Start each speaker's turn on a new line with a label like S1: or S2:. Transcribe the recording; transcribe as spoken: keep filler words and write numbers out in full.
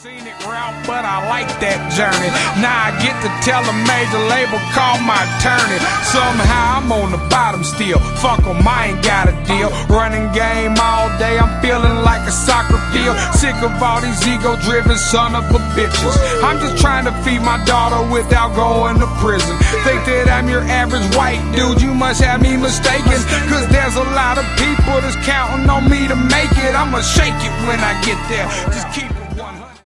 S1: scenic route, but I like that journey. Now I get to tell a major label, call my attorney. Somehow I'm on the bottom still. Fuck 'em, I ain't got a deal. Running game all day, I'm feeling like a soccer field. Sick of all these ego-driven son of a bitches. I'm just trying to feed my daughter without going to prison. Think that I'm your average white dude, you must have me mistaken. Cause there's a lot of people that's counting on me to make it. I'ma shake it when I get there. Just keep